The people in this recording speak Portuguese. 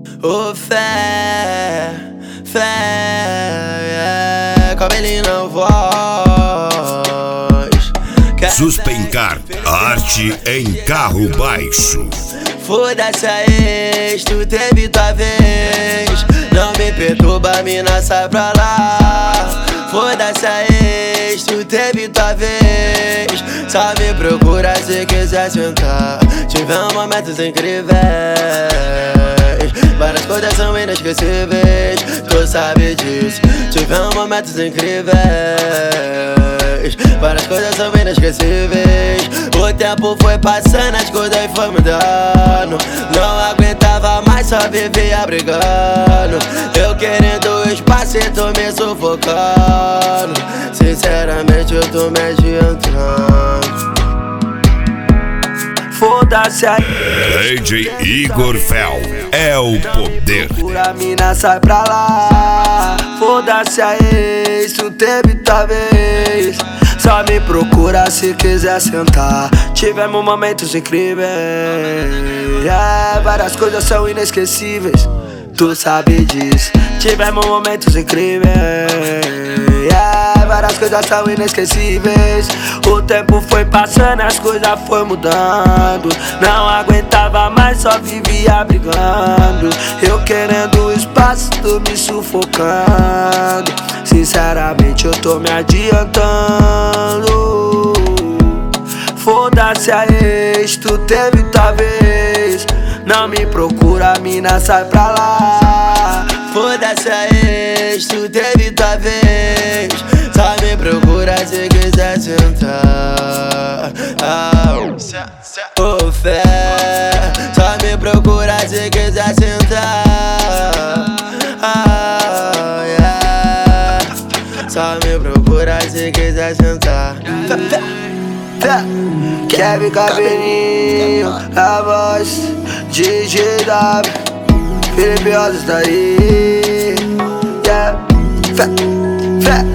Ô fé, fé, cabelinho na voz. Suspencar, arte em carro baixo. Foda-se a ex, tu teve tua vez. Não me perturba, mina, sai pra lá. Foda-se a ex, tu teve tua vez. Só me procura se quiser sentar. Tivemos momentos incríveis, várias coisas são inesquecíveis, tu sabe disso. Tivemos momentos incríveis, várias coisas são inesquecíveis. O tempo foi passando, as coisas foi mudando. Não aguentava mais, só vivia brigando. Eu querendo espaço e tô me sufocando. Sinceramente eu tô me adiantando. Foda-se aí, DJ Igor Fel é o poder. Procura mina, sai pra lá. Foda-se a ex, tu teve tua vez. Só me procura se quiser sentar. Tivemos momentos incríveis, várias coisas são inesquecíveis, tu sabe disso. Tivemos momentos incríveis, várias coisas são inesquecíveis. O tempo foi passando, as coisas foi mudando. Não aguentava mais, só vivia brigando. Eu querendo espaço, tu me sufocando. Sinceramente eu tô me adiantando. Foda-se a ex, tu teve tua vez. Não me procura, mina, sai pra lá. Foda-se a ex, tu teve tua vez. Só me procura se quiser sentar. Ô fé, só me procura se quiser sentar. Só me procura se quiser sentar. Kevin Cabelinho, a voz DJW, Felipe Oz está aí. Fé, fé.